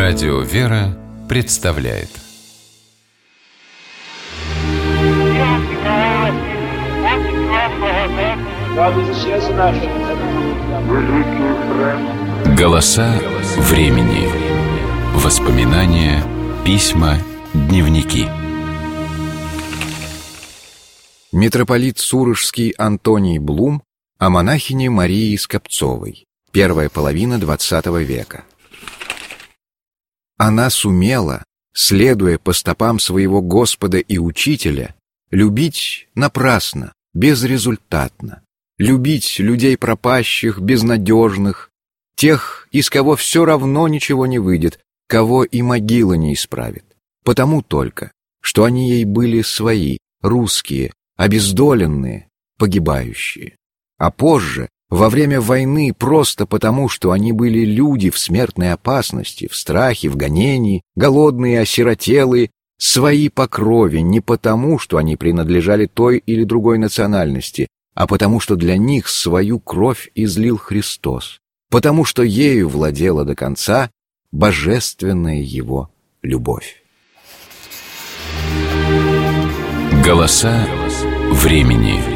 Радио «Вера» представляет «Голоса времени». Воспоминания, письма, дневники. Митрополит Сурожский Антоний Блум о монахине Марии Скопцовой. Первая половина XX века. Она сумела, следуя по стопам своего Господа и Учителя, любить напрасно, безрезультатно, любить людей пропащих, безнадежных, тех, из кого все равно ничего не выйдет, кого и могила не исправит, потому только, что они ей были свои, русские, обездоленные, погибающие. А позже, во время войны, просто потому, что они были люди в смертной опасности, в страхе, в гонении, голодные, осиротелые, свои по крови, не потому, что они принадлежали той или другой национальности, а потому, что для них свою кровь излил Христос, потому что ею владела до конца божественная его любовь. Голоса времени.